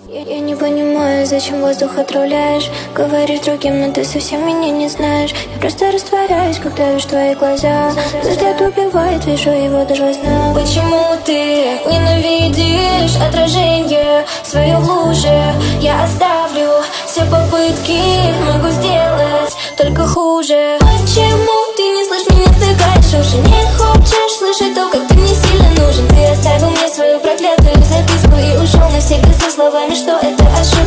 Я не понимаю, зачем воздух отравляешь. Говоришь другим, но ты совсем меня не знаешь. Я просто растворяюсь, когда вижу твои глаза. Взгляд убивает, вижу его до глаза. Почему ты ненавидишь отражение свое в луже? Я оставлю все попытки, могу сделать только хуже. Почему ты не слышишь меня, стыкаешь уши? Не хочешь слышать то, как ты мне сильно нужен. Ты оставил мне свою проклятую записку и ушел навсегда со словами, что это ошибка.